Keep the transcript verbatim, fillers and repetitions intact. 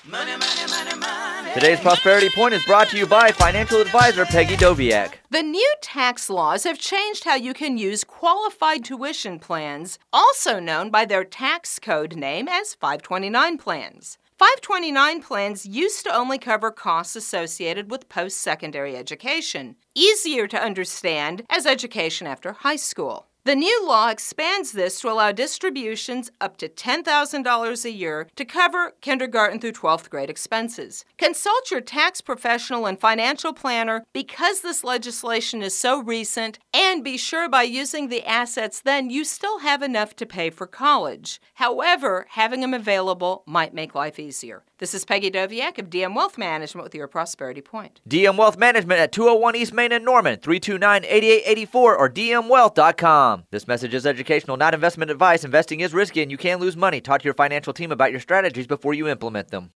Money, money, money, money. Today's Prosperity Point is brought to you by financial advisor Peggy Doviak. The new tax laws have changed how you can use qualified tuition plans, also known by their tax code name as five twenty-nine plans. five twenty-nine plans used to only cover costs associated with post-secondary education, easier to understand as education after high school. The new law expands this to allow distributions up to ten thousand dollars a year to cover kindergarten through twelfth grade expenses. Consult your tax professional and financial planner because this legislation is so recent, and be sure by using the assets then you still have enough to pay for college. However, having them available might make life easier. This is Peggy Doviak of D M Wealth Management with your Prosperity Point. D M Wealth Management at two oh one East Main in Norman, three two nine, eight eight eight four or d m wealth dot com. This message is educational, not investment advice. Investing is risky and you can lose money. Talk to your financial team about your strategies before you implement them.